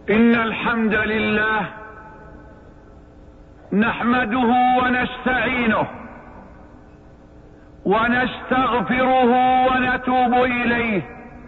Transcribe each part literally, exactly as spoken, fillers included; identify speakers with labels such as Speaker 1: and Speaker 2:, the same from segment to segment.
Speaker 1: إن الحمد لله نحمده ونستعينه ونستغفره ونتوب إليه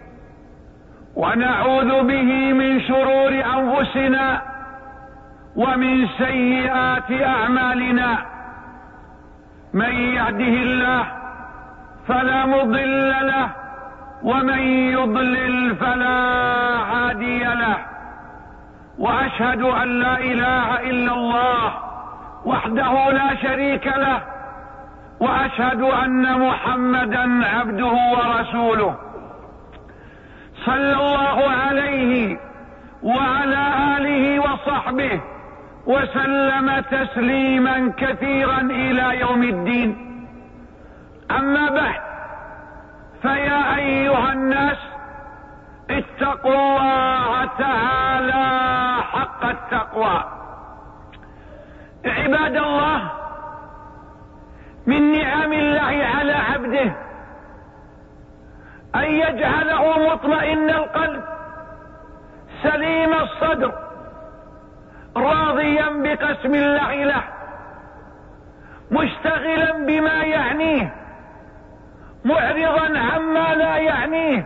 Speaker 1: ونعوذ به من شرور أنفسنا ومن سيئات أعمالنا. من يهده الله فلا مضل له ومن يضلل فلا هادي له، وأشهد أن لا إله إلا الله وحده لا شريك له، وأشهد أن محمدا عبده ورسوله صلى الله عليه وعلى آله وصحبه وسلم تسليما كثيرا إلى يوم الدين. أما بعد، فيا أيها الناس اتقوا الله تعالى حق التقوى. عباد الله، من نعم الله على عبده أن يجعله مطمئن القلب سليم الصدر راضيا بقسم الله له، مشتغلا بما يعنيه معرضا عما لا يعنيه،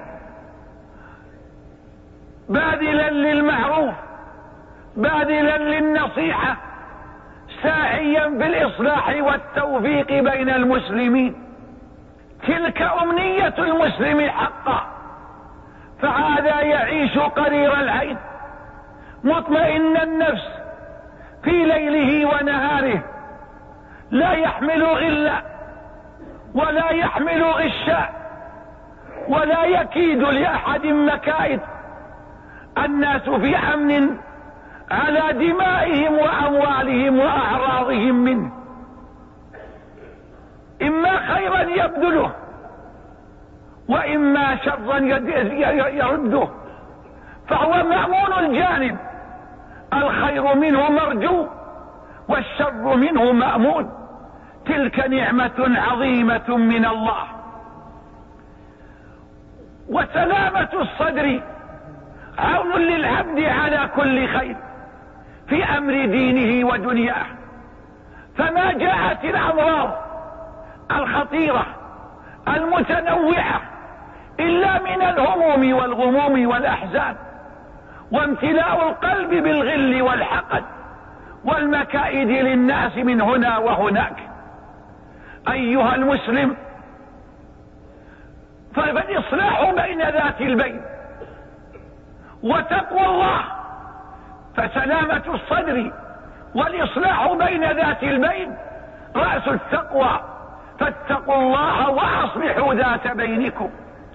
Speaker 1: باذلا للمعروف باذلا للنصيحة، ساعيا بالإصلاح والتوفيق بين المسلمين. تلك أمنية المسلم حقا، فهذا يعيش قرير العين مطمئن النفس في ليله ونهاره، لا يحمل غلا ولا يحمل غشا ولا يكيد لأحد مكائد. الناس في أمن على دمائهم وأموالهم وأعراضهم منه، إما خيرا يبذله وإما شرا يرده، فهو مأمون الجانب، الخير منه مرجو والشر منه مأمون. تلك نعمة عظيمة من الله. وسلامة الصدر عون للعبد على كل خير في أمر دينه ودنياه، فما جاءت الأمراض الخطيرة المتنوعة إلا من الهموم والغموم والأحزان، وامتلاء القلب بالغل والحقد والمكائد للناس من هنا وهناك. أيها المسلم، فالإصلاح بين ذات البين وتقوى الله، فسلامة الصدر والإصلاح بين ذات البين رأس التقوى، فاتقوا الله وأصلحوا ذات بينكم.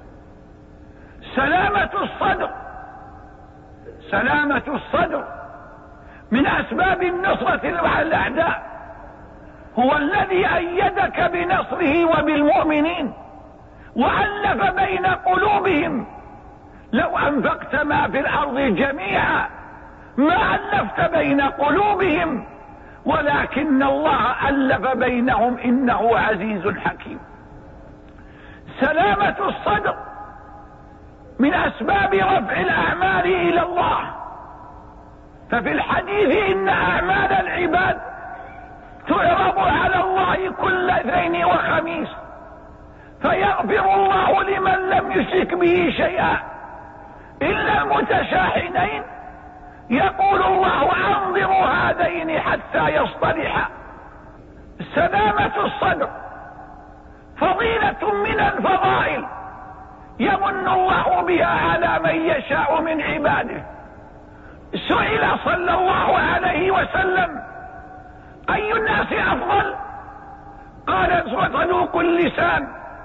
Speaker 1: سلامة الصدر سلامة الصدر من أسباب النصرة على الأعداء، هو الذي أيدك بنصره وبالمؤمنين وألف بين قلوبهم. لو أنفقت ما في الأرض جميعا ما ألفت بين قلوبهم، ولكن الله ألف بينهم إنه عزيز حكيم. سلامة الصدر من أسباب رفع الأعمال إلى الله، ففي الحديث إن أعمال العباد تعرض على الله كل اثنين وخميس، فيغفر الله لمن لم يشرك به شيئا إلا المتشاحنين. يقول الله أنظروا هذين حتى يصطلحا. سلامة الصدر فضيلة من الفضائل يمن الله بها على من يشاء من عباده. سئل صلى الله عليه وسلم أي الناس أفضل؟ قال صدوق اللسان.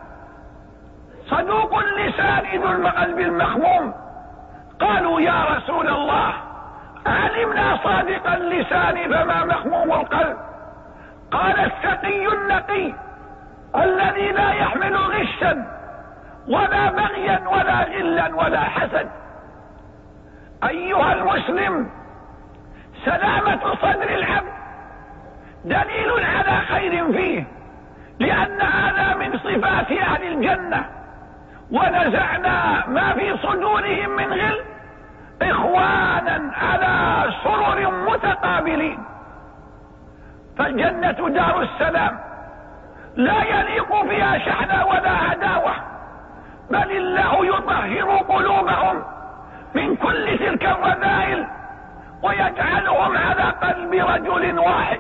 Speaker 1: صدوق اللسان ذو القلب المخموم. قالوا يا رسول الله علمنا صادق اللسان فما مخموم القلب؟ قال التقي النقي الذي لا يحمل غشا ولا بغيا ولا غلا ولا حسد. أيها المسلم، سلامة صدر العبد دليل على خير فيه، لأن هذا من صفات أهل الجنة. ونزعنا ما في صدورهم من غل إخوانا على قابلين. فالجنة دار السلام لا يليق فيها شحنة ولا عداوة، بل الله يطهر قلوبهم من كل تلك الرذائل ويجعلهم على قلب رجل واحد.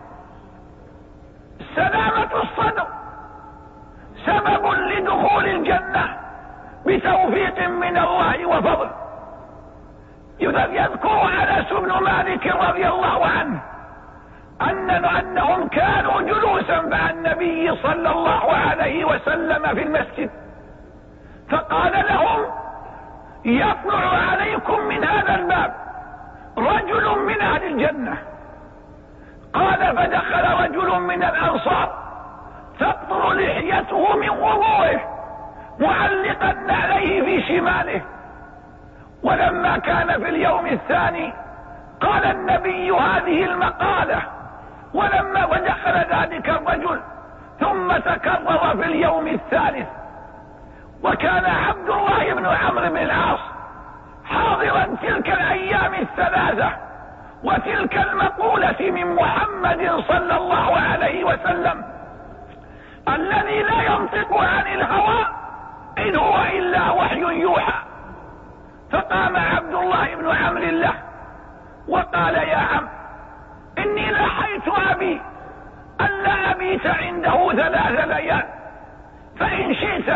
Speaker 1: سلامة الصدر سبب لدخول الجنة بتوفيق من الله وفضل. يذكر أنس بن مالك رضي الله عنه أن أنهم كانوا جلوسا مع النبي صلى الله عليه وسلم في المسجد، فقال لهم: يطلع عليكم من هذا الباب رجل من أهل الجنة. قال: فدخل رجل من الأنصار تقطر لحيته من وضوئه معلقا عليه في شماله. ولما كان في اليوم الثاني قال النبي هذه المقالة، ولما ودخل ذلك الرجل ثم تكرر في اليوم الثالث. وكان عبد الله بن عمرو بن العاص حاضرا تلك الأيام الثلاثة وتلك المقولة من محمد صلى الله عليه وسلم الذي لا ينطق عن الهوى إن هو إلا وحي يوحى. فقام عبد الله بن عمرو له وقال: يا عم، إني لحيت أبي ألا أبيت عنده ثلاث ليال، فإن شئت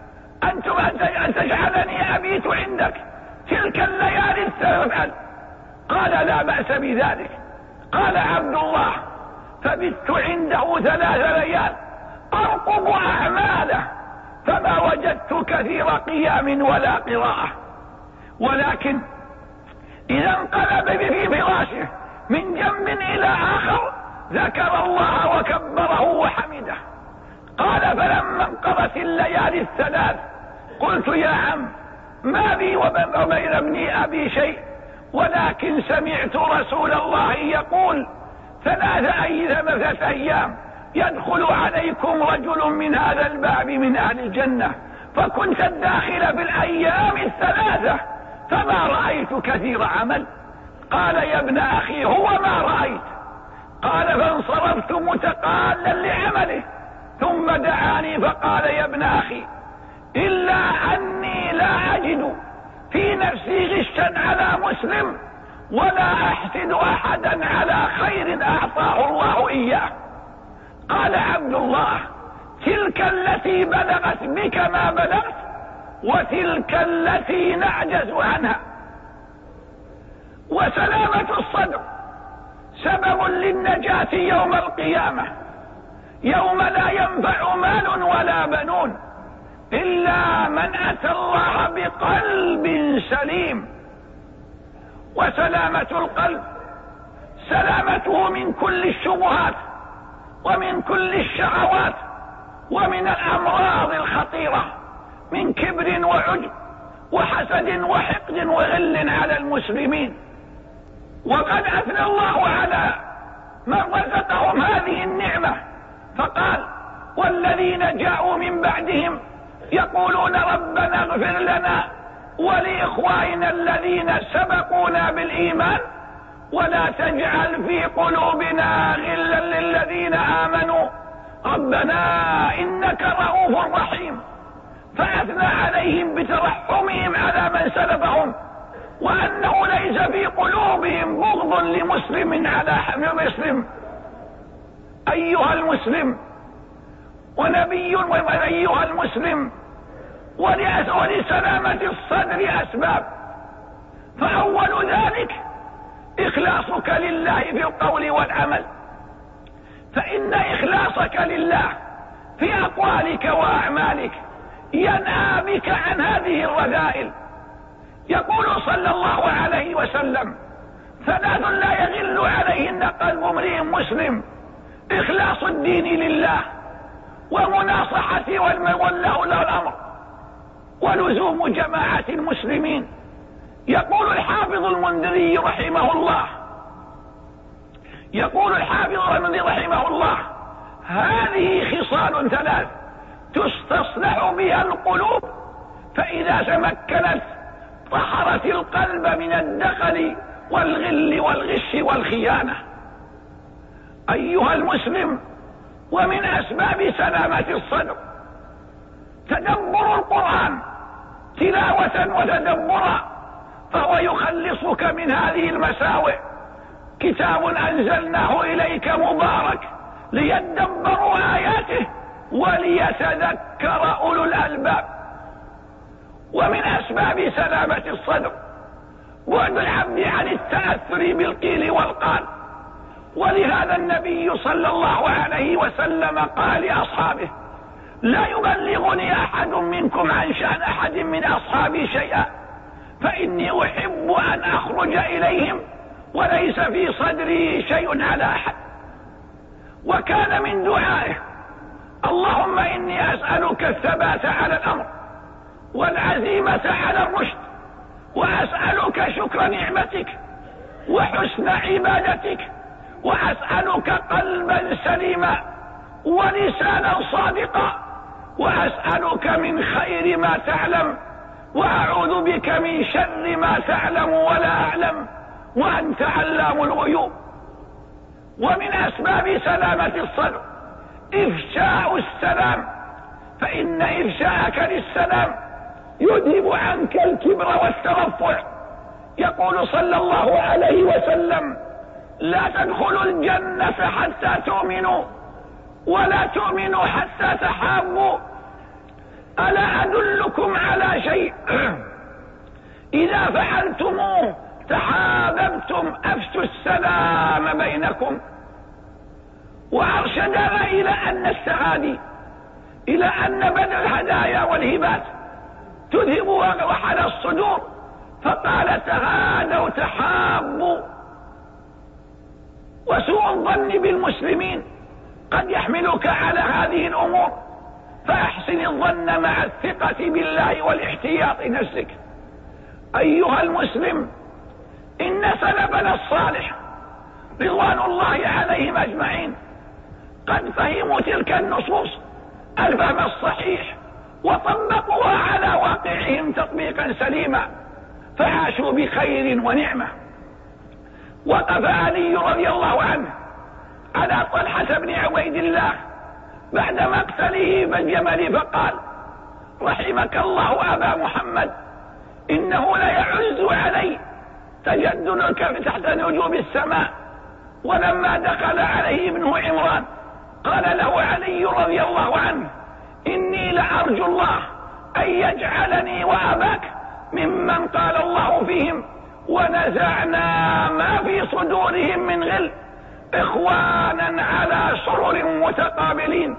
Speaker 1: أن تجعلني أبيت عندك تلك الليالي الثلاث. قال: لا بأس بذلك. قال عبد الله: فبت عنده ثلاث ليال أرقب أعماله، فما وجدت كثير قيام ولا قراءة، ولكن إذا انقلب في فراشه من جنب إلى آخر ذكر الله وكبره وحمده. قال: فلما انقضت الليالي الثلاث قلت: يا عم، ما بي وبين ابني أبي شيء، ولكن سمعت رسول الله يقول: ثلاثة أيام يدخل عليكم رجل من هذا الباب من أهل الجنة، فكنت الداخل في الأيام الثلاثة فما رأيت كثير عمل. قال: يا ابن أخي، هو ما رأيت. قال: فانصرفت متقالا لعمله، ثم دعاني فقال: يا ابن أخي، إلا أني لا أجد في نفسي غشا على مسلم ولا أحسد أحدا على خير أعطاه الله إياه. قال عبد الله: تلك التي بلغت بك ما بلغت، وتلك التي نعجز عنها. وسلامة الصدر سبب للنجاة يوم القيامة، يوم لا ينفع مال ولا بنون إلا من أتى الله بقلب سليم. وسلامة القلب سلامته من كل الشبهات ومن كل الشهوات ومن الأمراض الخطيرة من كبر وعجب وحسد وحقد وغل على المسلمين. وقد أثنى الله على من رزقهم هذه النعمة فقال: والذين جاءوا من بعدهم يقولون ربنا اغفر لنا ولإخواننا الذين سبقونا بالإيمان ولا تجعل في قلوبنا غلا للذين آمنوا ربنا إنك رؤوف رحيم. فأثنى عليهم بترحمهم على من سلفهم، وأنه ليس في قلوبهم بغض لمسلم على حمل مسلم. أيها المسلم ونبي وأيها المسلم، ولسلامة الصدر أسباب، فأول ذلك إخلاصك لله في القول والعمل، فإن إخلاصك لله في أقوالك وأعمالك ينهى بك عن هذه الرذائل. يقول صلى الله عليه وسلم: ثلاث لا يغل عليهن قلب امرئ مسلم: إخلاص الدين لله، ومناصحة والله له الأمر، ولزوم جماعة المسلمين. يقول الحافظ المنذري رحمه الله يقول الحافظ المنذري رحمه الله: هذه خصال ثلاث تستصلح بها القلوب، فإذا تمكنت طهرت القلب من الدخل والغل والغش والخيانة. أيها المسلم، ومن أسباب سلامة الصدر تدبر القرآن تلاوة وتدبرا، فهو يخلصك من هذه المساوئ. كتاب أنزلناه إليك مبارك ليدبروا آياته وليتذكر أولو الألباب. ومن أسباب سلامة الصدر بعد العبد عن التأثر بالقيل والقال، ولهذا النبي صلى الله عليه وسلم قال لأصحابه: لا يبلغني أحد منكم عن شأن أحد من أصحابي شيئا، فإني أحب أن أخرج إليهم وليس في صدري شيء على أحد. وكان من دعائه: اللهم إني أسألك الثبات على الأمر والعزيمة على الرشد، وأسألك شكر نعمتك وحسن عبادتك، وأسألك قلبا سليما ولسانا صادقا، وأسألك من خير ما تعلم، وأعوذ بك من شر ما تعلم ولا أعلم، وأنت علام الغيوب. ومن أسباب سلامة الصدر إفشاء السلام، فإن إفشاءك للسلام يذهب عنك الكبر والترفع. يقول صلى الله عليه وسلم: لا تدخلوا الجنة حتى تؤمنوا، ولا تؤمنوا حتى تحابوا. ألا أدلكم على شيء إذا فعلتموه تحاببتم؟ أفشوا السلام بينكم. وأرشدنا إلى أن السعادة، إلى أن بدل الهدايا والهبات تذهب وحل الصدور، فقال: تهادوا تحابوا. وسوء الظن بالمسلمين قد يحملك على هذه الأمور، فأحسن الظن مع الثقة بالله والاحتياط نفسك. أيها المسلم، إن سلفنا الصالح رضوان الله عليهم أجمعين قد فهموا تلك النصوص الفهم الصحيح، وطبقوها على واقعهم تطبيقا سليما، فعاشوا بخير ونعمة. وقف علي رضي الله عنه على طلحة بن عبيد الله بعد مقتله بالجمل فقال: رحمك الله أبا محمد، إنه ليعز علي تجددك تحت نجوم السماء. ولما دخل عليه ابنه عمران قال له علي رضي الله عنه: إني لأرجو الله أن يجعلني وأباك ممن قال الله فيهم: ونزعنا ما في صدورهم من غل إخوانا على سرر متقابلين.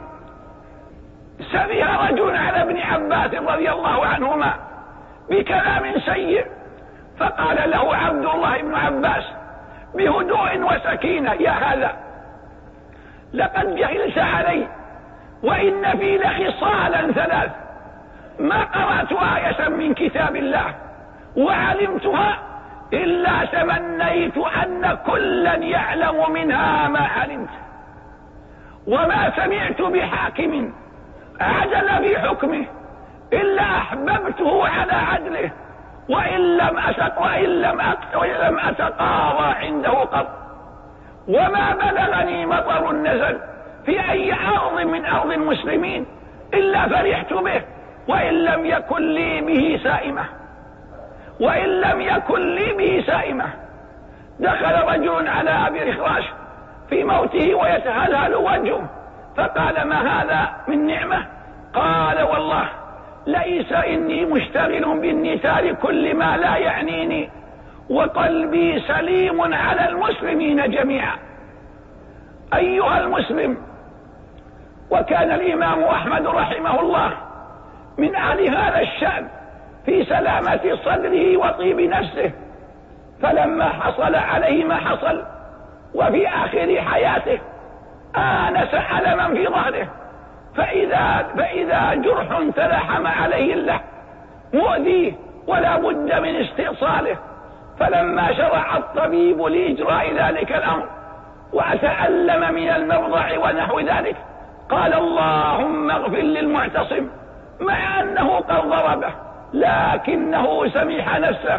Speaker 1: سبه رجل على ابن عباس رضي الله عنهما بكلام سيء، فقال له عبد الله بن عباس بهدوء وسكينة: يا هذا، لقد جهلت علي، وإن في لخصالا ثلاث ما قرأت آية من كتاب الله وعلمتها إلا تمنيت أن كلا يعلم منها ما علمت، وما سمعت بحاكم عدل في حكمه إلا أحببته على عدله، وإن لم أسق وإن لم أقت وإن لم أتقاضى عنده قط، وما بلغني مطر نزل في أي أرض من أرض المسلمين إلا فرحت به، وإن لم يكن لي به سائمة وإن لم يكن لي به سائمة. دخل رجل على أبي رخراش في موته ويتهلهل وجهه، فقال: ما هذا من نعمة؟ قال: والله ليس إني مشتغل بالنساء كل ما لا يعنيني، وقلبي سليم على المسلمين جميعا. أيها المسلم، وكان الإمام أحمد رحمه الله من أهل هذا الشأن في سلامة صدره وطيب نفسه، فلما حصل عليه ما حصل وفي آخر حياته آنس ألما في ظهره، فإذا, فإذا جرح تلحم عليه اللحم مؤذيه ولا بد من استئصاله. فلما شرع الطبيب لإجراء ذلك الأمر وتألم من المرضع ونحو ذلك، قال: اللهم اغفر للمعتصم، مع أنه قد ضربه لكنه سمح نفسه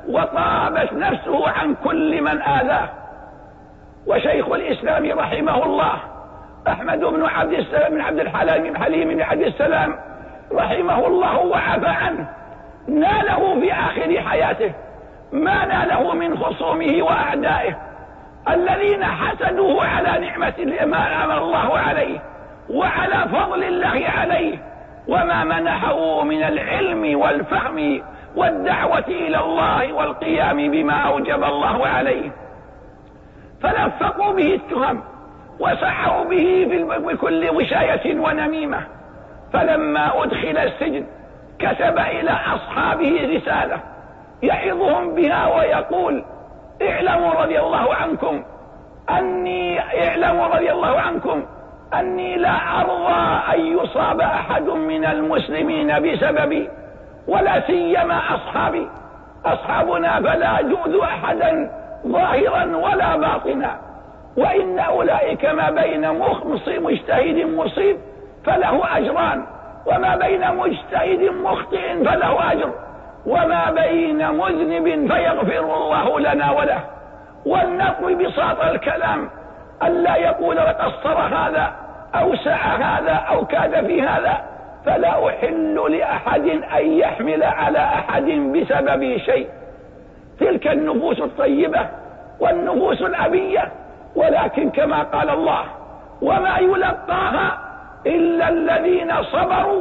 Speaker 1: وطابت نفسه عن كل من آذاه. وشيخ الإسلام رحمه الله أحمد بن عبد السلام بن عبد الحليم حليم بن عبد السلام رحمه الله وعفى عنه، ناله في آخر حياته ما ناله من خصومه وأعدائه الذين حسدوه على نعمة ما أنعم الله عليه وعلى فضل الله عليه وما منحه من العلم والفهم والدعوة إلى الله والقيام بما أوجب الله عليه، فلفقوا به التهم وسعوا به بكل وشاية ونميمة. فلما أدخل السجن كتب إلى أصحابه رسالة يعظهم بها ويقول: اعلموا رضي الله عنكم أني اعلموا رضي الله عنكم أني لا أرضى أن يصاب أحد من المسلمين بسببي ولا سيما أصحابي أصحابنا، فلا جوز أحدا ظاهرا ولا باطنا، وإن أولئك ما بين مجتهد مصيب فله أجران، وما بين مجتهد مخطئ فله أجر، وما بين مذنب فيغفر الله لنا وله. ولنقوي بساط الكلام ألا يقول قصر هذا أو سعى هذا أو كاد في هذا، فلا أحل لأحد أن يحمل على أحد بسبب شيء. تلك النفوس الطيبة والنفوس الأبية، ولكن كما قال الله: وما يلقاها إلا الذين صبروا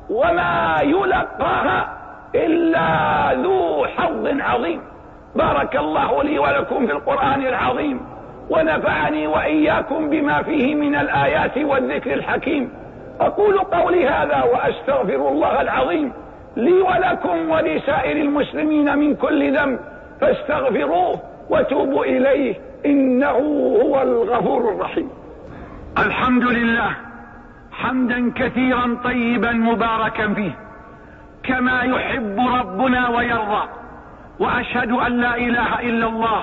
Speaker 1: وما يلقاها إلا ذو حظ عظيم. بارك الله لي ولكم في القرآن العظيم، ونفعني وإياكم بما فيه من الآيات والذكر الحكيم. أقول قولي هذا وأستغفر الله العظيم لي ولكم ولسائر المسلمين من كل ذنب، فاستغفروه وتوبوا إليه إنه هو الغفور الرحيم. الحمد لله حمدا كثيرا طيبا مباركا فيه كما يحب ربنا ويرضى، وأشهد أن لا إله إلا الله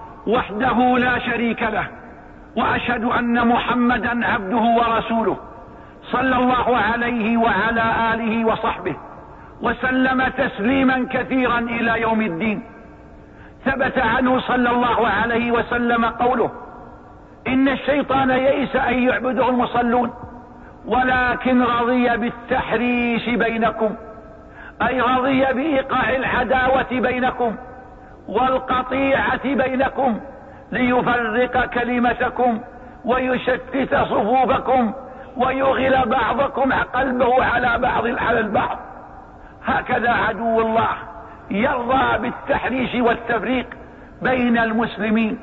Speaker 1: وحده لا شريك له، وأشهد أن محمدا عبده ورسوله صلى الله عليه وعلى آله وصحبه وسلم تسليما كثيرا إلى يوم الدين. ثبت عنه صلى الله عليه وسلم قوله: إن الشيطان يئس أن يعبده المصلون ولكن رضي بالتحريش بينكم، أي رضي بإيقاع العداوة بينكم والقطيعة بينكم ليفرق كلمتكم ويشتت صفوفكم ويغل بعضكم قلبه على بعض على البعض. هكذا عدو الله يرضى بالتحريش والتفريق بين المسلمين.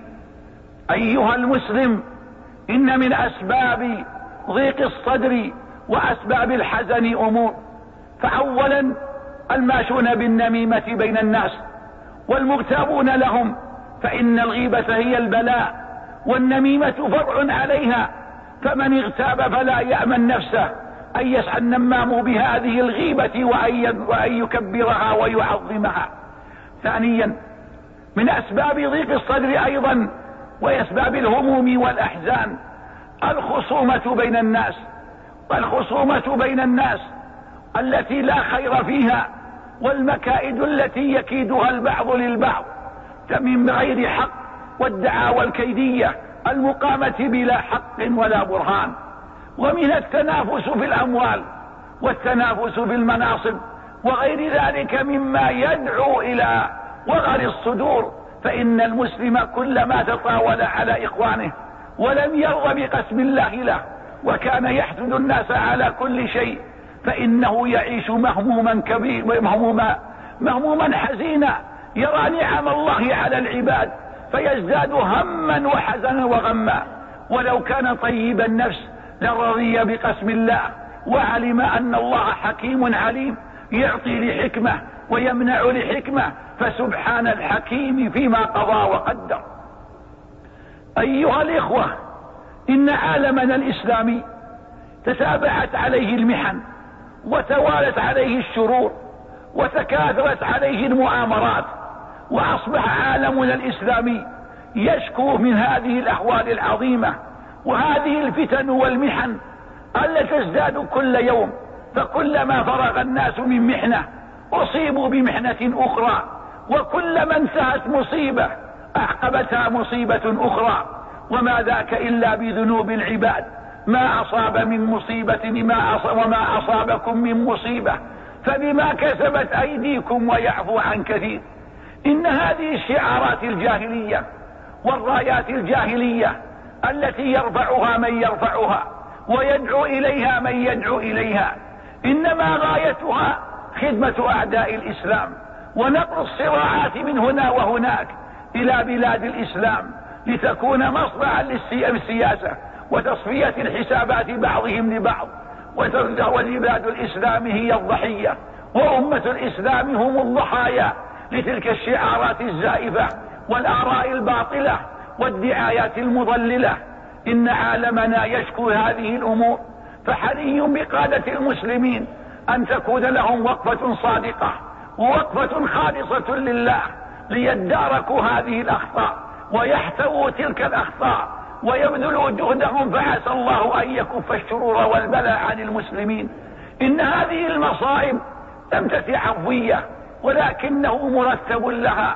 Speaker 1: أيها المسلم، إن من أسباب ضيق الصدر وأسباب الحزن أمور، فأولا الماشون بالنميمة بين الناس والمغتابون لهم، فإن الغيبة هي البلاء والنميمة فرع عليها، فمن اغتاب فلا يأمن نفسه أن يسعى النمام بهذه الغيبة وأن يكبرها ويعظمها. ثانيا من أسباب ضيق الصدر أيضا وأسباب الهموم والأحزان الخصومة بين الناس، والخصومة بين الناس التي لا خير فيها، والمكائد التي يكيدها البعض للبعض من غير حق، والدعاوى الكيدية المقامة بلا حق ولا برهان، ومن التنافس في الأموال والتنافس في المناصب وغير ذلك مما يدعو إلى وغر الصدور. فإن المسلم كلما تطاول على إخوانه ولم يرضى بقسم الله له وكان يحسد الناس على كل شيء، فإنه يعيش مهموما كبير مهموما مهموما حزينا، يرى نعم الله على العباد فيزداد هما وحزنا وغما. ولو كان طيب النفس لرضي بقسم الله وعلم أن الله حكيم عليم، يعطي لحكمة ويمنع لحكمة، فسبحان الحكيم فيما قضى وقدر. أيها الإخوة، إن عالمنا الإسلامي تتابعت عليه المحن وتوالت عليه الشرور وتكاثرت عليه المؤامرات، وأصبح عالمنا الإسلامي يشكو من هذه الأحوال العظيمة وهذه الفتن والمحن التي تزداد كل يوم، فكلما فرغ الناس من محنة أصيبوا بمحنة أخرى، وكلما انتهت مصيبة أعقبتها مصيبة أخرى، وما ذاك إلا بذنوب العباد. ما أصاب من مصيبة ما أصاب وما أصابكم من مصيبة فبما كسبت أيديكم ويعفو عن كثير. إن هذه الشعارات الجاهلية والرايات الجاهلية التي يرفعها من يرفعها ويدعو إليها من يدعو إليها إنما غايتها خدمة أعداء الإسلام ونقل الصراعات من هنا وهناك إلى بلاد الإسلام لتكون مصنعا للسياسة وتصفية الحسابات بعضهم لبعض، وبلاد الإسلام هي الضحية وأمة الإسلام هم الضحايا لتلك الشعارات الزائفة والآراء الباطلة والدعايات المضللة. إن عالمنا يشكو هذه الأمور، فحري بقادة المسلمين أن تكون لهم وقفة صادقة ووقفة خالصة لله ليداركوا هذه الأخطاء ويحتووا تلك الأخطاء ويبذلوا جهدهم، فعسى الله أن يكف الشرور والبلاء عن المسلمين. إن هذه المصائب لم تأتي عفوية، ولكنه مرتب لها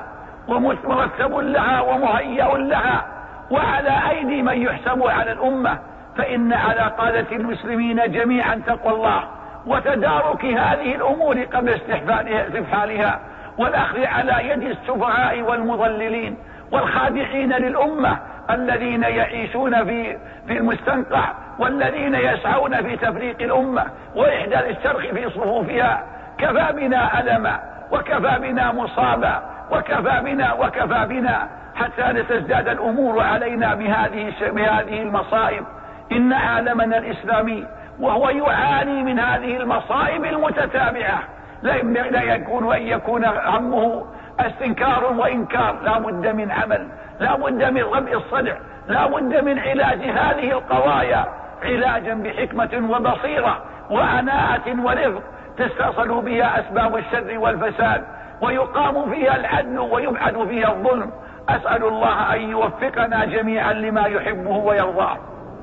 Speaker 1: ومرتب لها ومهيأ لها وعلى أيدي من يحسب على الأمة. فإن على قادة المسلمين جميعا تقوى الله وتدارك هذه الأمور قبل استحفالها والأخذ على يد السفهاء والمضللين والخادعين للأمة الذين يعيشون في في المستنقع والذين يسعون في تفريق الأمة وإحداث الشرخ في صفوفها. كفى بنا ألما وكفى بنا مصابا وكفى بنا وكفى بنا حتى نتزداد الأمور علينا بهذه بهذه المصائب. إن عالمنا الإسلامي وهو يعاني من هذه المصائب المتتابعة لا يكون أن يكون همه استنكار وإنكار، لا بد من عمل، لا بد من ربع الصدع، لا بد من علاج هذه القضايا علاجا بحكمة وبصيرة وعناءة ورفق تستصل بها أسباب الشر والفساد ويقام فيها العدل ويبعد فيها الظلم. أسأل الله أن يوفقنا جميعا لما يحبه ويرضاه.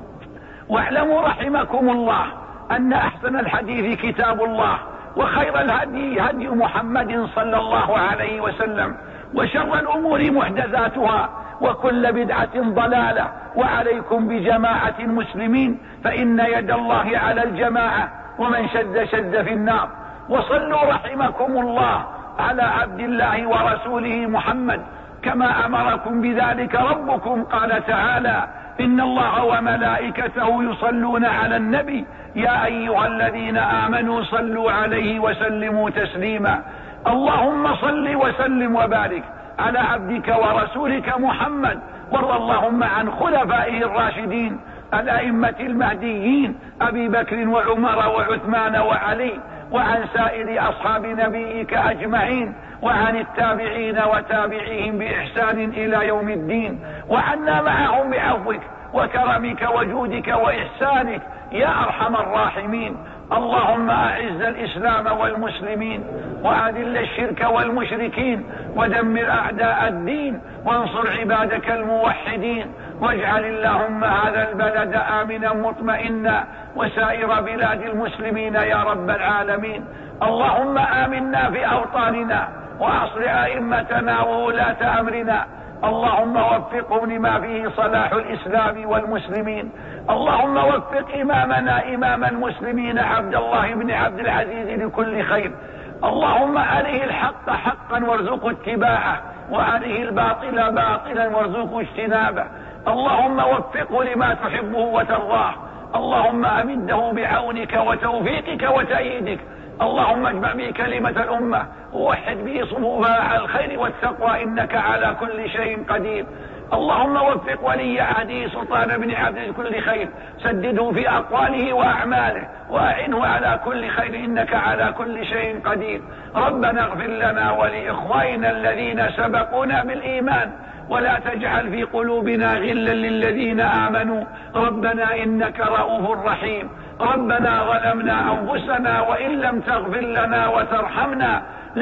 Speaker 1: واعلموا رحمكم الله أن أحسن الحديث كتاب الله، وخير الهدي هدي محمد صلى الله عليه وسلم، وشر الأمور محدثاتها، وكل بدعة ضلالة. وعليكم بجماعة المسلمين فإن يد الله على الجماعة، ومن شد شد في النار. وصلوا رحمكم الله على عبد الله ورسوله محمد كما أمركم بذلك ربكم. قال تعالى: إن الله وملائكته يصلون على النبي يا أيها الذين آمنوا صلوا عليه وسلموا تسليما. اللهم صل وسلم وبارك على عبدك ورسولك محمد، وارض اللهم عن خلفائه الراشدين الأئمة المهديين أبي بكر وعمر وعثمان وعلي، وعن سائر أصحاب نبيك أجمعين، وعن التابعين وتابعيهم بإحسان إلى يوم الدين، وعنا معهم بعفوك وكرمك وجودك وإحسانك يا أرحم الراحمين. اللهم أعز الإسلام والمسلمين، وأذل الشرك والمشركين، ودمر أعداء الدين، وانصر عبادك الموحدين، واجعل اللهم هذا البلد آمنا مطمئنا وسائر بلاد المسلمين يا رب العالمين. اللهم آمنا في أوطاننا، وأصلح أئمتنا وولاة أمرنا. اللهم وفقهم لما فيه صلاح الإسلام والمسلمين. اللهم وفق إمامنا إمام المسلمين عبد الله بن عبد العزيز لكل خير. اللهم أريه الحق حقا وارزقه اتباعه، وأريه الباطل باطلا وارزقه اجتنابه. اللهم وفقه لما تحبه وترضاه. اللهم أمده بعونك وتوفيقك وتأييدك. اللهم اجمع به كلمة الأمة ووحد به صفوفها على الخير والتقوى، إنك على كل شيء قدير. اللهم وفق ولي عهده سلطان بن عبد كل خير، سدده في أقواله وأعماله، وأعنه على كل خير، إنك على كل شيء قدير. ربنا اغفر لنا ولإخواننا الذين سبقونا بالإيمان، ولا تجعل في قلوبنا غلا للذين آمنوا ربنا إنك رؤوف رحيم. ربنا ظلمنا أنفسنا وإن لم تغفر لنا وترحمنا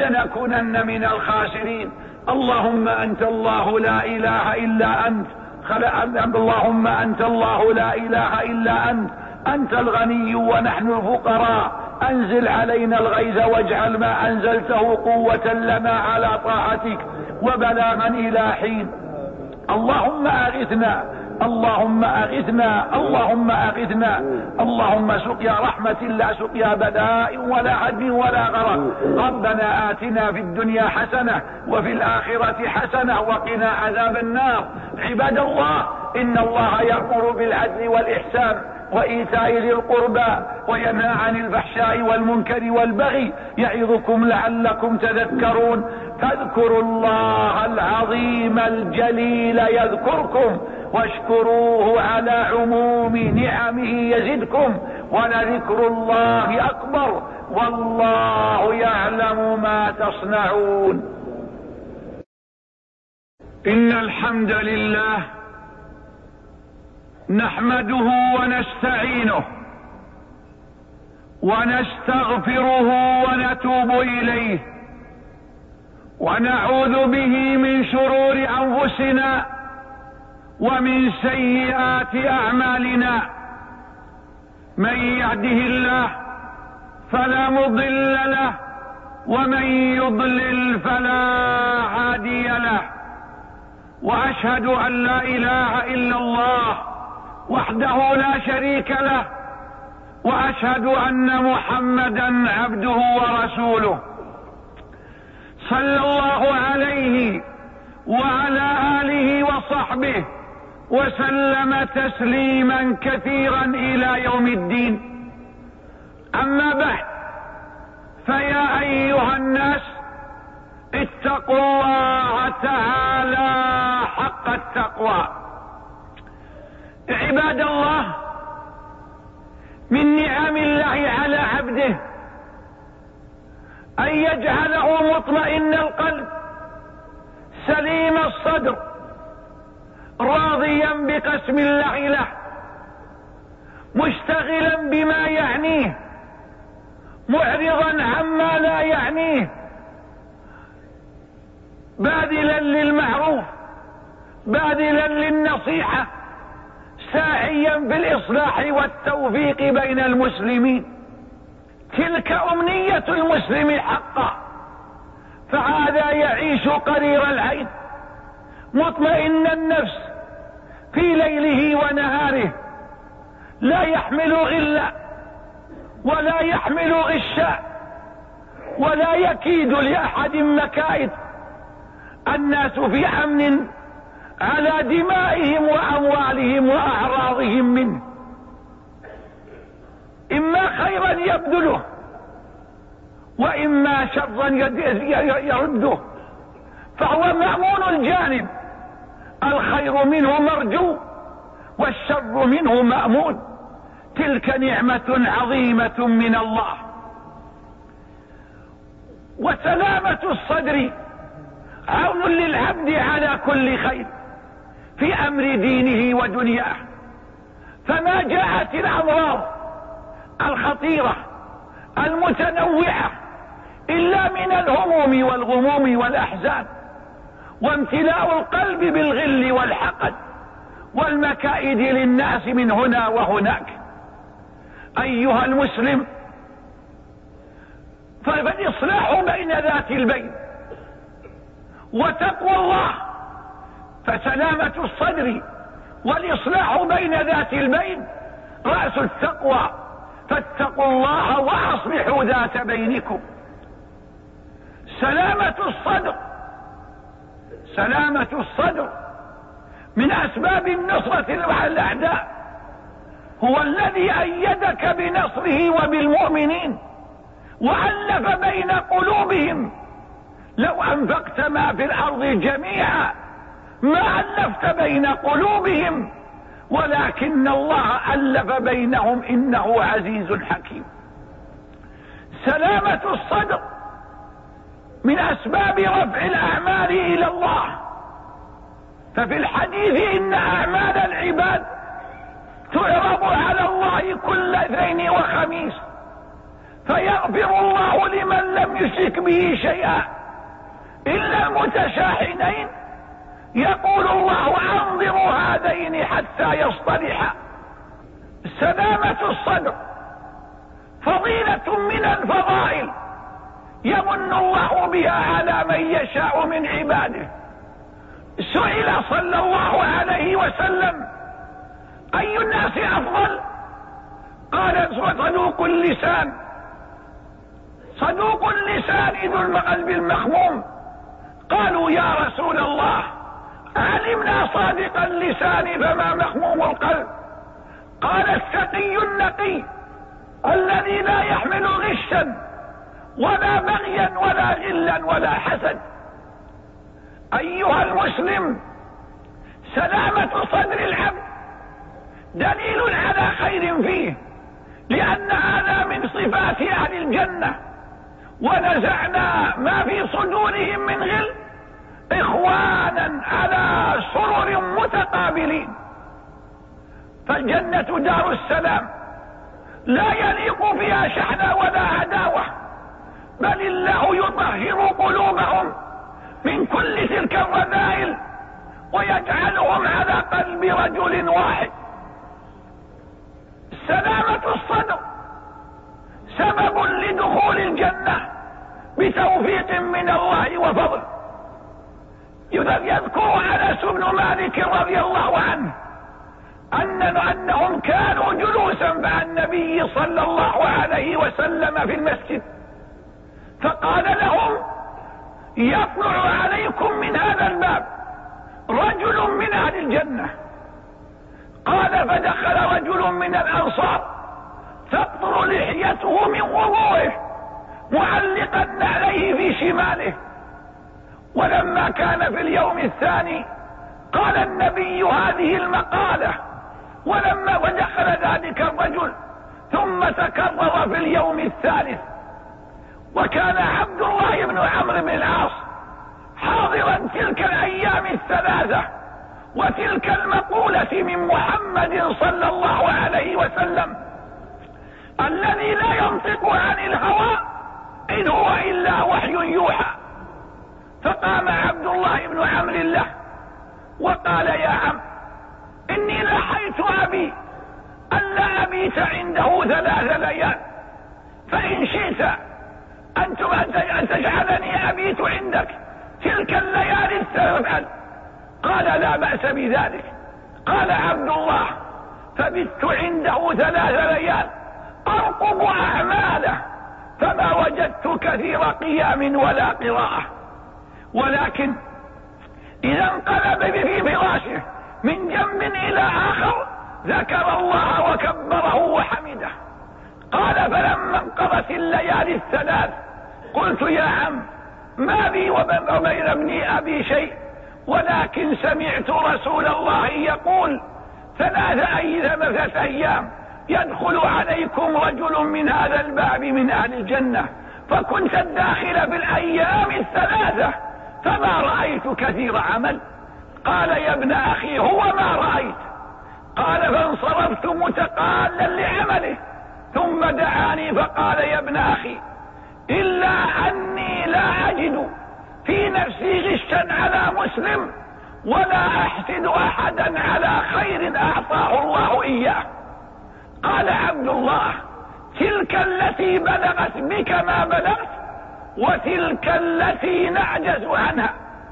Speaker 1: لنكونن من الخاسرين. اللهم أنت الله لا إله إلا أنت خلق اللهم أنت الله لا إله إلا أنت أنت الغني ونحن الفقراء، أنزل علينا الغيث واجعل ما أنزلته قوة لنا على طاعتك وبلاغا إلى حين. اللهم أغثنا اللهم أغثنا اللهم أغثنا اللهم سقيا رحمة لا سقيا بلاء ولا عدل ولا غرق. ربنا آتنا في الدنيا حسنة وفي الآخرة حسنة وقنا عذاب النار. عباد الله، إن الله يأمر بالعدل والإحسان وإيتاء ذي القربى وينهى عن الفحشاء والمنكر والبغي يعظكم لعلكم تذكرون. فاذكروا الله العظيم الجليل يذكركم واشكروه على عموم نعمه يزدكم ولذكر الله أكبر والله يعلم ما تصنعون. إن الحمد لله نحمده ونستعينه ونستغفره ونتوب إليه ونعوذ به من شرور أنفسنا ومن سيئات أعمالنا. من يهده الله فلا مضل له ومن يضلل فلا هادي له. وأشهد أن لا إله إلا الله وحده لا شريك له وأشهد أن محمدا عبده ورسوله صلى الله عليه وعلى آله وصحبه وسلم تسليما كثيرا إلى يوم الدين. أما بعد، فيا أيها الناس اتقوا الله تعالى حق التقوى. عباد الله، من نعم الله على عبده أن يجعله مطمئن القلب سليم الصدر راضيا بقسم الله له مشتغلا بما يعنيه معرضا عما لا يعنيه باذلا للمعروف باذلا للنصيحة ساعيا في الإصلاح والتوفيق بين المسلمين. تلك أمنية المسلم حقا، فهذا يعيش قرير العين مطمئن النفس في ليله ونهاره، لا يحمل غلا ولا يحمل غشا ولا يكيد لأحد مكائد. الناس في أمن على دمائهم وأموالهم وأعراضهم منه، إما خيرا يبذله وإما شرا يرده، فهو مأمون الجانب، الخير منه مرجو والشر منه مأمون. تلك نعمة عظيمة من الله. وسلامة الصدر عون للعبد على كل خير في أمر دينه ودنياه، فما جاءت الأمراض الخطيرة المتنوعة إلا من الهموم والغموم والأحزان وامتلاء القلب بالغل والحقد والمكائد للناس من هنا وهناك. أيها المسلم، فالإصلاح بين ذات البين وتقوى الله، فسلامة الصدر والإصلاح بين ذات البين رأس التقوى. فاتقوا الله وأصلحوا ذات بينكم. سلامة الصدر سلامة الصدر من أسباب النصرة على الأعداء، هو الذي أيدك بنصره وبالمؤمنين وألف بين قلوبهم. لو أنفقت ما في الأرض جميعا ما ألفت بين قلوبهم، ولكن الله ألف بينهم إنه عزيز حكيم. سلامة الصدر من أسباب رفع الأعمال إلى الله، ففي الحديث إن أعمال العباد تعرض على الله كل اثنين وخميس فيغفر الله لمن لم يشرك به شيئا إلا المتشاحنين. يقول الله أنظروا هذين حتى يصطلحا. سلامة الصدر فضيلة من الفضائل يمن الله بها على من يشاء من عباده. سئل صلى الله عليه وسلم أي الناس أفضل؟ قال صدوق اللسان. صدوق اللسان ذو القلب المخموم. قالوا يا رسول الله علمنا صادق اللسان فما مخموم القلب؟ قال التقي النقي الذي لا يحمل غشا ولا بغيا ولا غلا ولا حسد. أيها المسلم، سلامة صدر العبد دليل على خير فيه، لأن هذا من صفات أهل الجنة. ونزعنا ما في صدورهم من غل إخوانا على سرر متقابلين. فالجنة دار السلام لا يليق فيها شحنة ولا عداوة، بل الله يطهر قلوبهم من كل تلك الرذائل ويجعلهم على قلب رجل واحد. سلامة الصدر سبب لدخول الجنة بتوفيق من الله وفضل. يذكر أنس بن مالك رضي الله عنه أن أنهم كانوا جلوسا مع النبي صلى الله عليه وسلم في المسجد، فقال لهم يطلع عليكم من هذا الباب رجل من أهل الجنة. قال فدخل رجل من الأنصار تقطر لحيته من وضوئه معلقا عليه في شماله. ولما كان في اليوم الثاني قال النبي هذه المقالة، ولما ودخل ذلك الرجل ثم تكرر في اليوم الثالث. وكان عبد الله بن عمرو بن العاص حاضرا تلك الأيام الثلاثة وتلك المقولة من محمد صلى الله عليه وسلم الذي لا ينطق عن الهوى إن هو إلا وحي يوحى. فقام عبد الله بن عمرو له وقال يا عم إني لحيت أبي ألا أبيت عنده ثلاث ليال، فإن شئت أن تجعلني أبيت عندك تلك الليالي الثلاث. قال لا بأس بذلك. قال عبد الله فبت عنده ثلاث ليال أرقب أعماله فما وجدت كثير قيام ولا قراءة، ولكن إذا انقلب في فراشه من جنب إلى آخر ذكر الله وكبره وحمده. قال فلما انقضت الليالي الثلاث قلت يا عم ما بي وبين ابني أبي شيء، ولكن سمعت رسول الله يقول ثلاثة أيام يدخل عليكم رجل من هذا الباب من أهل الجنة، فكنت الداخل بالأيام الثلاثة فما رأيت كثير عمل. قال يا ابن أخي هو ما رأيت. قال فانصرفت متقالا لعمله، ثم دعاني فقال يا ابن أخي إلا أني لا أجد في نفسي غشا على مسلم ولا أحسد أحدا على خير أعطاه الله إياه. قال عبد الله تلك التي بلغت بك ما بلغت وتلك التي نعجز عنها.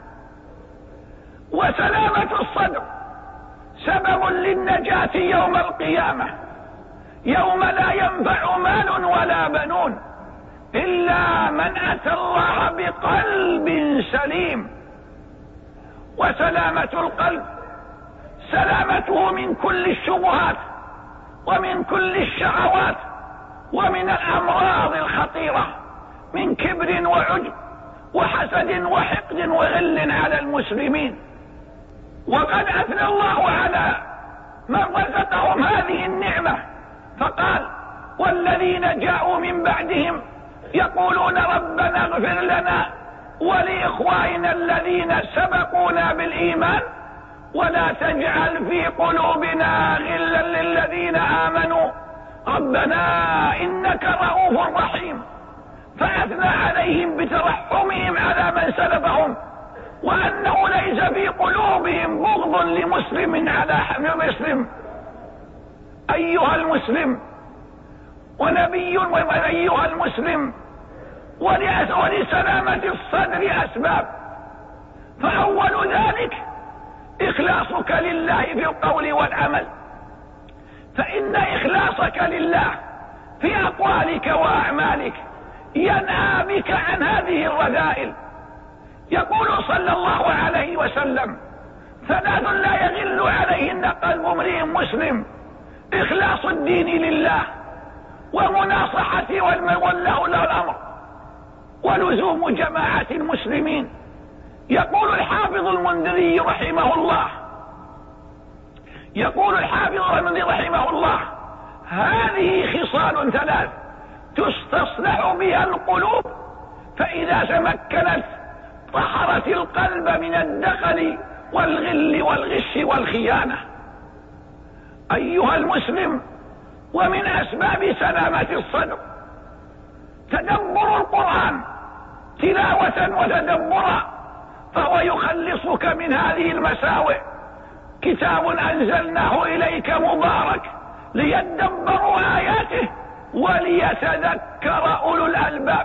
Speaker 1: وسلامة الصدر سبب للنجاة يوم القيامة، يوم لا ينفع مال ولا بنون إلا من أتى الله بقلب سليم. وسلامة القلب سلامته من كل الشبهات ومن كل الشهوات ومن الأمراض الخطيرة من كبر وعجب وحسد وحقد وغل على المسلمين. وقد أثنى الله على من رزقهم هذه النعمة فقال والذين جاءوا من بعدهم يقولون ربنا اغفر لنا ولإخواننا الذين سبقونا بالإيمان ولا تجعل في قلوبنا غلا للذين آمنوا ربنا إنك رؤوف رحيم. فأثنى عليهم بترحمهم على من سلفهم وأنه ليس في قلوبهم بغض لمسلم على حمل مسلم. أيها المسلم، ونبي أيها المسلم، ولسلامة الصدر أسباب. فأول ذلك إخلاصك لله في القول والعمل، فإن إخلاصك لله في أقوالك وأعمالك ينهى بك عن هذه الرذائل. يقول صلى الله عليه وسلم: ثلاث لا يغل عليهن قلب امرئ مسلم: إخلاص الدين لله، ومناصحة والله له الأمر، ولزوم جماعة المسلمين. يقول الحافظ المنذري رحمه الله يقول الحافظ المنذري رحمه الله: هذه خصال ثلاث تستصلح بها القلوب، فإذا تمكنت طهرت القلب من الدخل والغل والغش والخيانة. أيها المسلم، ومن أسباب سلامة الصدر تدبر القرآن تلاوة وتدبرا، فهو يخلصك من هذه المساوئ. كتاب أنزلناه إليك مبارك ليدبروا آياته وليتذكر أولو الألباب.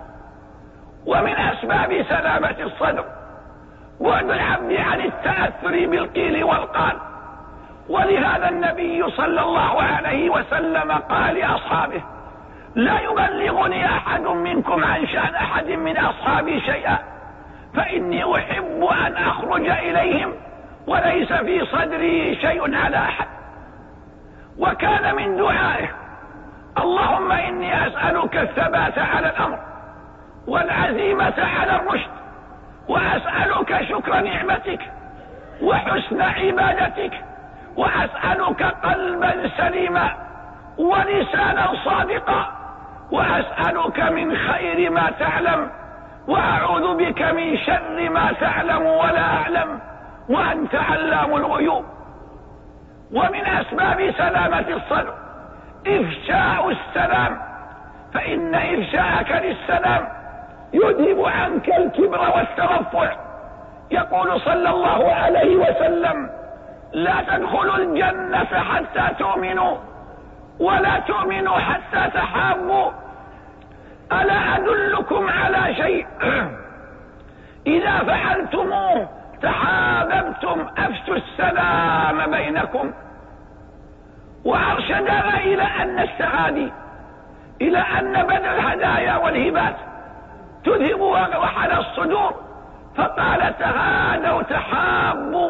Speaker 1: ومن أسباب سلامة الصدر بعد العبد عن التأثر بالقيل والقال، ولهذا النبي صلى الله عليه وسلم قال لأصحابه: لا يبلغني أحد منكم عن شأن أحد من أصحابي شيئا، فإني أحب أن أخرج إليهم وليس في صدري شيء على أحد. وكان من دعائه: اللهم إني أسألك الثبات على الأمر والعزيمة على الرشد، وأسألك شكر نعمتك وحسن عبادتك، وأسألك قلبا سليما ولسانا صادقا، وأسألك من خير ما تعلم، وأعوذ بك من شر ما تعلم ولا أعلم، وأنت علام الغيوب. ومن أسباب سلامة الصدر إفشاء السلام، فإن إفشاءك للسلام يذهب عنك الكبر والترفع. يقول صلى الله عليه وسلم: لا تدخلوا الجنة حتى تؤمنوا، ولا تؤمنوا حتى تحابوا. ألا أدلكم على شيء إذا فعلتموه تحاببتم؟ أفشوا السلام بينكم. وأرشدنا إلى أن السعادة إلى أن بذل الهدايا والهبات تذهب وحل الصدور، فقال: تهادوا تحابوا.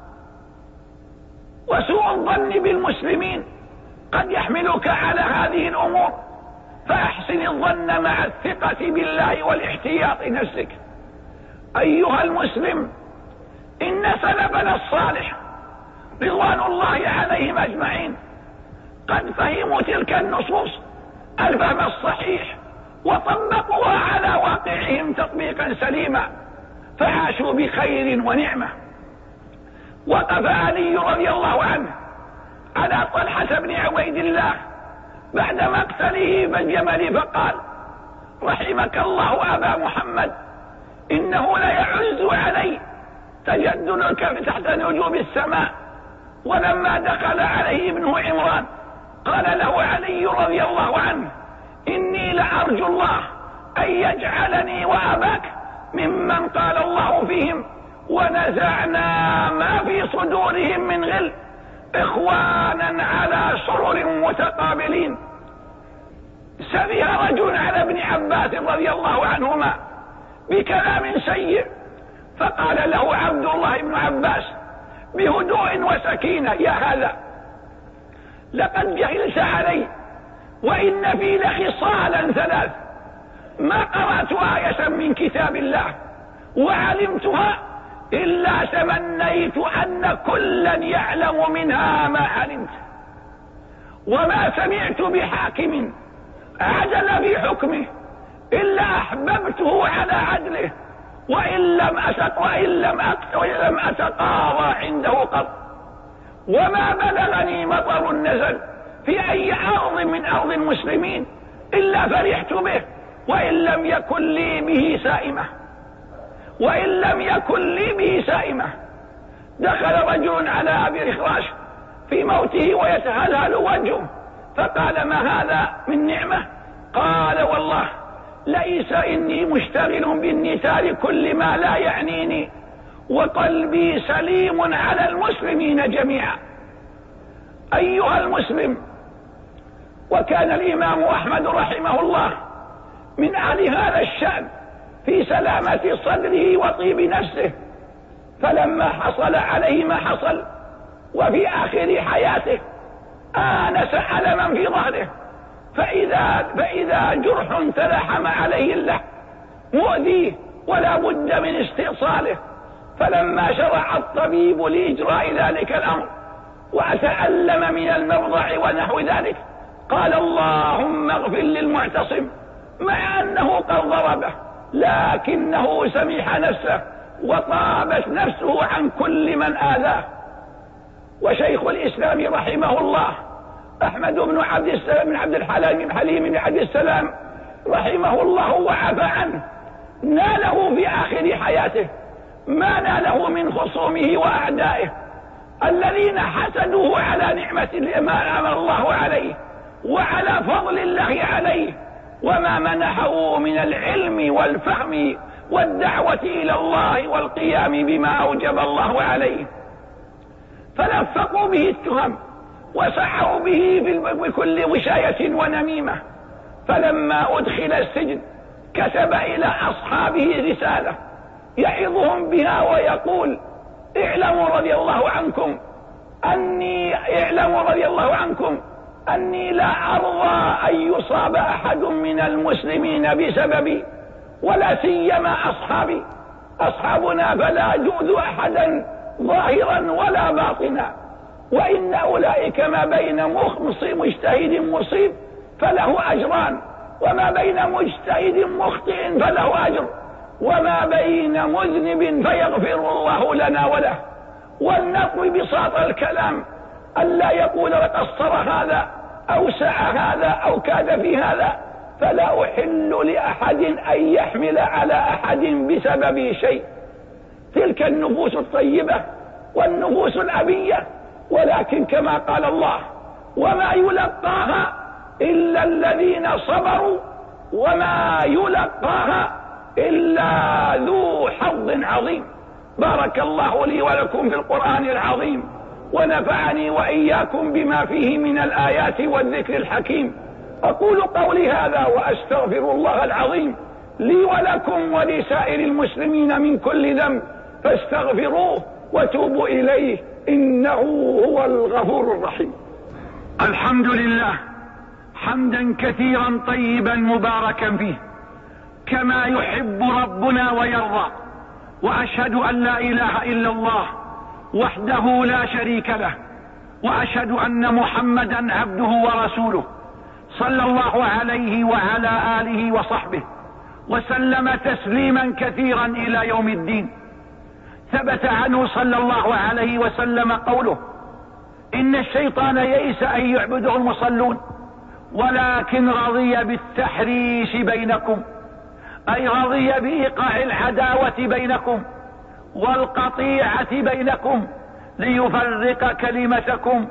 Speaker 1: وسوء الظن بالمسلمين قد يحملك على هذه الأمور، فأحسن الظن مع الثقة بالله والاحتياط نفسك. أيها المسلم، إن سلفنا الصالح رضوان الله عليهم أجمعين قد فهموا تلك النصوص الفهم الصحيح، وطبقوها على واقعهم تطبيقا سليما، فعاشوا بخير ونعمة. وقف علي رضي الله عنه على طلحة بن عبيد الله بعد مقتله بالجمل فقال: رحمك الله أبا محمد، إنه ليعز علي تجددك تحت نجوم السماء. ولما دخل عليه ابنه عمران قال له علي رضي الله عنه: إني لأرجو الله أن يجعلني وأباك ممن قال الله فيهم: ونزعنا ما في صدورهم من غل إخوانا على سرر متقابلين. سبه رجل على ابن عباس رضي الله عنهما بكلام سيء، فقال له عبد الله بن عباس بهدوء وسكينة: يا هذا، لقد جهلت علي، وإن في لخصالا ثلاث ما قرأت آية من كتاب الله وعلمتها إلا تمنيت أن كلا يعلم منها ما علمت، وما سمعت بحاكم عدل في حكمه إلا أحببته على عدله، وإن لم أسق وإن لم أقت وإن لم أتقاضى عنده قط، وما بلغني مطر نزل في أي أرض من أرض المسلمين إلا فرحت به، وإن لم يكن لي به سائمة وإن لم يكن لي به سائمة. دخل رجل على أبي رخراش في موته ويتهلهل وجهه، فقال ما هذا من نعمة؟ قال والله ليس إني مشتغل بالنساء كل ما لا يعنيني وقلبي سليم على المسلمين جميعا. أيها المسلم، وكان الإمام أحمد رحمه الله من أهل هذا الشأن في سلامة صدره وطيب نفسه، فلما حصل عليه ما حصل وفي آخر حياته آنس ألما في ظهره، فإذا, فإذا جرح تلحم عليه اللحم مؤذيه ولا بد من استئصاله، فلما شرع الطبيب لإجراء ذلك الأمر وتألم من المرضع ونحو ذلك قال اللهم اغفر للمعتصم، مع أنه قد ضربه لكنه سمح نفسه وطابت نفسه عن كل من آذاه. وشيخ الإسلام رحمه الله أحمد بن عبد السلام بن عبد الحليم حليم بن عبد السلام رحمه الله وعفى عنه ناله في آخر حياته ما ناله من خصومه وأعدائه الذين حسدوه على نعمة ما أنعم الله عليه وعلى فضل الله عليه وما منحه من العلم والفهم والدعوة إلى الله والقيام بما أوجب الله عليه، فلفقوا به التهم وسعوا به بكل وشاية ونميمة. فلما أدخل السجن كتب إلى أصحابه رسالة يعظهم بها ويقول اعلموا رضي الله عنكم أني اعلموا رضي الله عنكم أني لا أرضى أن يصاب أحد من المسلمين بسببي ولا سيما أصحابي أصحابنا فلا جوذ أحدا ظاهرا ولا باطنا، وإن أولئك ما بين مجتهد مصيب فله أجران وما بين مجتهد مخطئ فله أجر وما بين مذنب فيغفر الله لنا وله. ولنقوي بساط الكلام ألا يقول قصر هذا أو سعى هذا أو كاد في هذا، فلا أحل لأحد أن يحمل على أحد بسبب شيء. تلك النفوس الطيبة والنفوس الأبية، ولكن كما قال الله وما يلقاها إلا الذين صبروا وما يلقاها إلا ذو حظ عظيم. بارك الله لي ولكم في القرآن العظيم ونفعني وإياكم بما فيه من الآيات والذكر الحكيم. أقول قولي هذا وأستغفر الله العظيم لي ولكم ولسائر المسلمين من كل ذنب فاستغفروه وتوبوا إليه إنه هو الغفور الرحيم. الحمد لله حمدا كثيرا طيبا مباركا فيه كما يحب ربنا ويرضى، وأشهد أن لا إله إلا الله وحده لا شريك له، وأشهد أن محمدا عبده ورسوله صلى الله عليه وعلى آله وصحبه وسلم تسليما كثيرا إلى يوم الدين. ثبت عنه صلى الله عليه وسلم قوله إن الشيطان يئس أن يعبده المصلون ولكن رضي بالتحريش بينكم، أي رضي بإيقاع العداوة بينكم والقطيعة بينكم ليفرق كلمتكم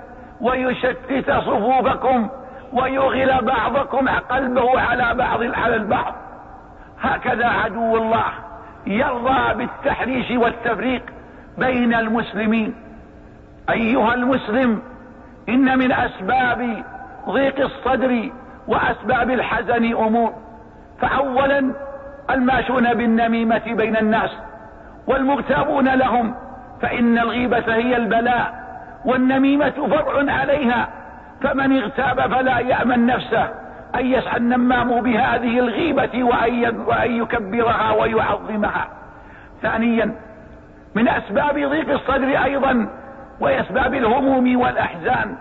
Speaker 1: ويشتت صفوفكم ويغل بعضكم قلبه على بعض على البعض. هكذا عدو الله يرضى بالتحريش والتفريق بين المسلمين. أيها المسلم، إن من أسباب ضيق الصدر وأسباب الحزن أمور، فأولا الماشون بالنميمة بين الناس والمغتابون لهم، فإن الغيبة هي البلاء والنميمة فرع عليها، فمن اغتاب فلا يأمن نفسه أن يسعى النمام بهذه الغيبة وأن يكبرها ويعظمها. ثانيا من أسباب ضيق الصدر أيضا وأسباب الهموم والأحزان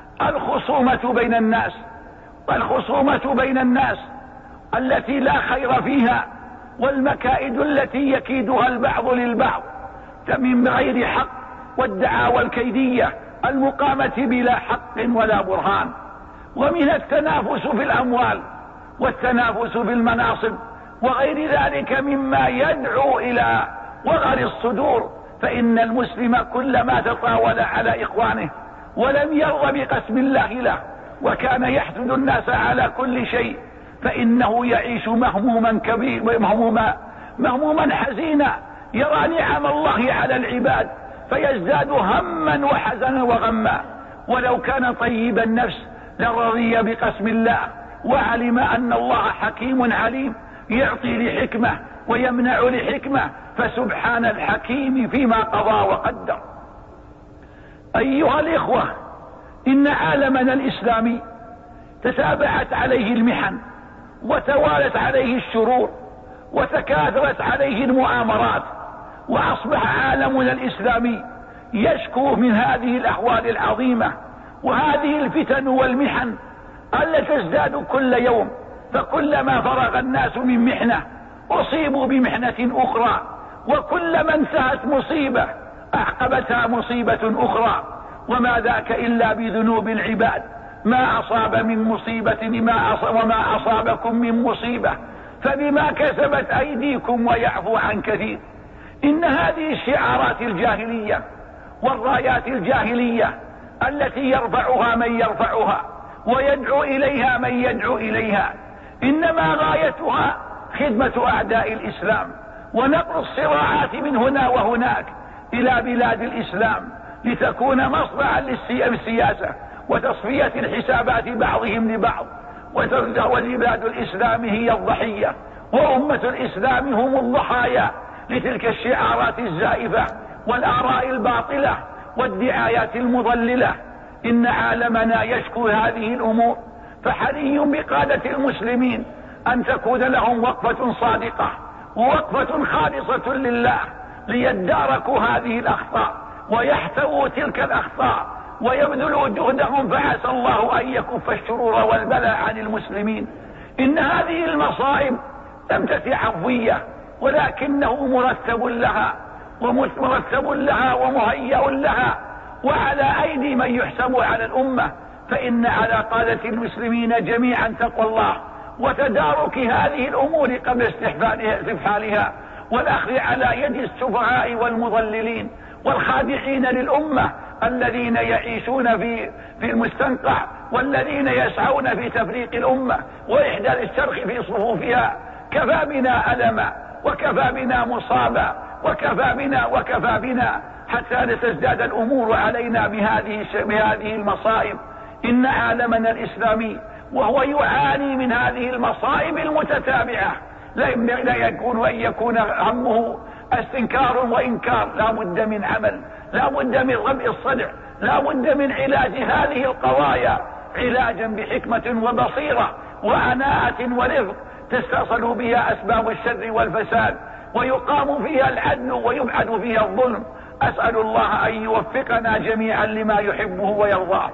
Speaker 1: الخصومة بين الناس، والخصومة بين الناس التي لا خير فيها، والمكائد التي يكيدها البعض للبعض من غير حق، والدعاوى الكيدية المقامة بلا حق ولا برهان، ومن التنافس في الأموال والتنافس في المناصب وغير ذلك مما يدعو إلى وغر الصدور. فإن المسلم كلما تطاول على إخوانه ولم يرضى بقسم الله له وكان يحسد الناس على كل شيء، فإنه يعيش مهموما كبير مهموما مهموما حزينا، يرى نعم الله على العباد فيزداد هما وحزنا وغما. ولو كان طيب النفس لرضي بقسم الله، وعلم أن الله حكيم عليم يعطي لحكمة ويمنع لحكمة، فسبحان الحكيم فيما قضى وقدر. أيها الإخوة، إن عالمنا الإسلامي تتابعت عليه المحن وتوالت عليه الشرور وتكاثرت عليه المؤامرات، وأصبح عالمنا الإسلامي يشكو من هذه الأحوال العظيمة وهذه الفتن والمحن التي تزداد كل يوم. فكلما فرغ الناس من محنة أصيبوا بمحنة أخرى، وكلما انتهت مصيبة أعقبتها مصيبة أخرى، وما ذاك إلا بذنوب العباد. ما أصاب من مصيبة ما أصاب وما أصابكم من مصيبة فبما كسبت أيديكم ويعفو عن كثير. إن هذه الشعارات الجاهلية والرايات الجاهلية التي يرفعها من يرفعها ويدعو إليها من يدعو إليها، إنما غايتها خدمة أعداء الإسلام ونقل الصراعات من هنا وهناك إلى بلاد الإسلام لتكون مصنعا للسياسة وتصفية الحسابات بعضهم لبعض. وبلاد الإسلام هي الضحية، وأمة الإسلام هم الضحايا لتلك الشعارات الزائفة والآراء الباطلة والدعايات المضللة. إن عالمنا يشكو هذه الأمور، فحري بقادة المسلمين أن تكون لهم وقفة صادقة ووقفة خالصة لله ليداركوا هذه الأخطاء ويحتووا تلك الأخطاء ويبذلوا جهدهم، فعسى الله أن يكف الشرور والبلاء عن المسلمين. إن هذه المصائب لم تأتي عفوية، ولكنه مرتب لها ومرتب لها ومهيأ لها، وعلى أيدي من يحسب على الأمة. فإن على قادة المسلمين جميعا تقوى الله وتدارك هذه الأمور قبل استحفالها والأخذ على يد السفهاء والمضللين والخادعين للأمة الذين يعيشون في في المستنقع والذين يسعون في تفريق الأمة وإحداث الشرخ في صفوفها. كفى بنا ألما وكفى بنا مصابا وكفى بنا وكفى بنا حتى لتزداد الأمور علينا بهذه بهذه المصائب. إن عالمنا الإسلامي وهو يعاني من هذه المصائب المتتابعة لا يكون أن يكون همه استنكار وإنكار، لا بد من عمل، لا بد من ربع الصدع، لا بد من علاج هذه القضايا علاجا بحكمة وبصيرة وعناءة ورفق تستصل بها أسباب الشر والفساد ويقام فيها العدل ويبعد فيها الظلم. أسأل الله أن يوفقنا جميعا لما يحبه ويرضاه.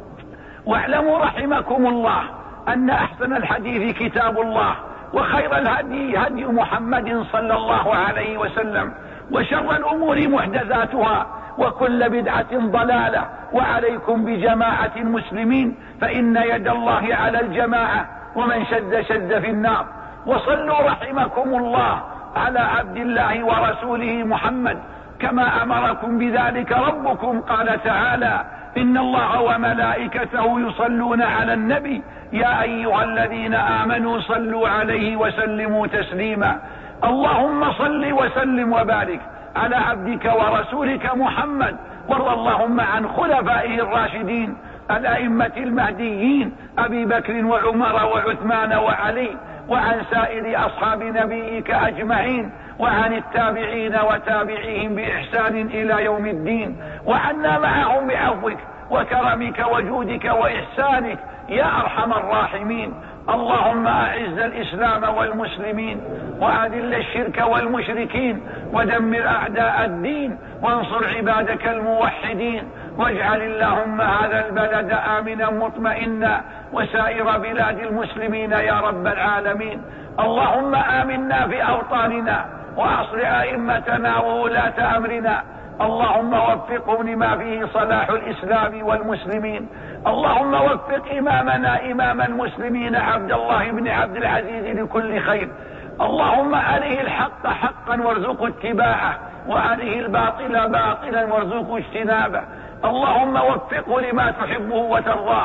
Speaker 1: واعلموا رحمكم الله أن أحسن الحديث كتاب الله، وخير الهدي هدي محمد صلى الله عليه وسلم، وشر الأمور محدثاتها، وكل بدعة ضلالة. وعليكم بجماعة المسلمين، فإن يد الله على الجماعة، ومن شد شد في النار. وصلوا رحمكم الله على عبد الله ورسوله محمد كما أمركم بذلك ربكم. قال تعالى: إن الله وملائكته يصلون على النبي يا أيها الذين آمنوا صلوا عليه وسلموا تسليما. اللهم صل وسلم وبارك على عبدك ورسولك محمد، وارض اللهم عن خلفائه الراشدين الأئمة المهديين أبي بكر وعمر وعثمان وعلي، وعن سائر أصحاب نبيك أجمعين، وعن التابعين وتابعيهم بإحسان إلى يوم الدين، وعنا معهم بعفوك وكرمك وجودك وإحسانك يا أرحم الراحمين. اللهم أعز الإسلام والمسلمين، وأذل الشرك والمشركين، ودمر أعداء الدين، وانصر عبادك الموحدين، واجعل اللهم هذا البلد آمنا مطمئنا وسائر بلاد المسلمين يا رب العالمين. اللهم آمنا في أوطاننا، وأصلح أئمتنا وولاة أمرنا. اللهم وفقهم لما فيه صلاح الإسلام والمسلمين. اللهم وفق إمامنا إمام المسلمين عبد الله بن عبد العزيز لكل خير. اللهم أريه الحق حقا وارزقه اتباعه، وأريه الباطل باطلا وارزقه اجتنابه. اللهم وفقه لما تحبه وترضاه،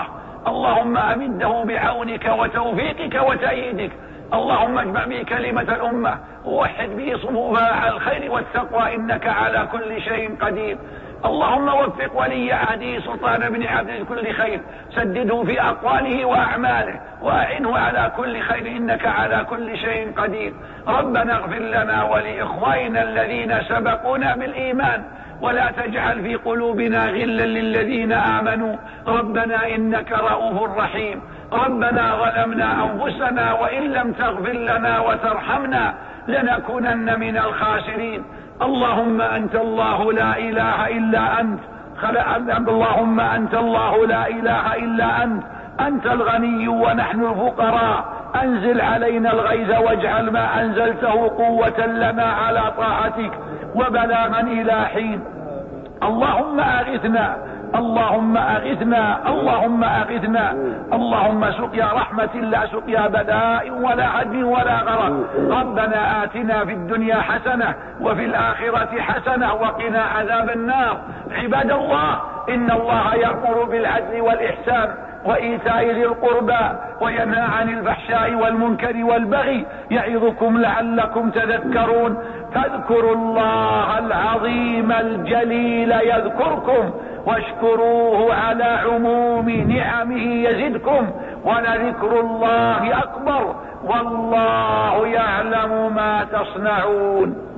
Speaker 1: اللهم أمده بعونك وتوفيقك وتأييدك. اللهم اجمع به كلمة الأمة ووحد به صفوفها على الخير والتقوى، إنك على كل شيء قدير. اللهم وفق ولي عهده سلطان بن عبد كل خير، سدده في أقواله وأعماله، وأعنه على كل خير، إنك على كل شيء قدير. ربنا اغفر لنا ولإخواننا الذين سبقونا بالإيمان، ولا تجعل في قلوبنا غلا للذين آمنوا، ربنا إنك رؤوف رحيم. ربنا ظلمنا أنفسنا وإن لم تغفر لنا وترحمنا لنكونن من الخاسرين. اللهم أنت الله لا إله إلا أنت، اللهم أنت الله لا إله إلا أنت، أنت الغني ونحن الفقراء، أنزل علينا الغيث واجعل ما أنزلته قوة لنا على طاعتك وبلاغا إلى حين. اللهم أغثنا، اللهم أغثنا، اللهم أغثنا. اللهم سقيا رحمة لا سقيا بلاء ولا عدل ولا غرق. ربنا آتنا في الدنيا حسنة وفي الآخرة حسنة وقنا عذاب النار. عباد الله، إن الله يأمر بالعدل والإحسان وإيتاء ذي القربى وينهى عن الفحشاء والمنكر والبغي، يعظكم لعلكم تذكرون. فاذكروا الله العظيم الجليل يذكركم، واشكروه على عموم نعمه يزدكم، ولذكر الله أكبر، والله يعلم ما تصنعون.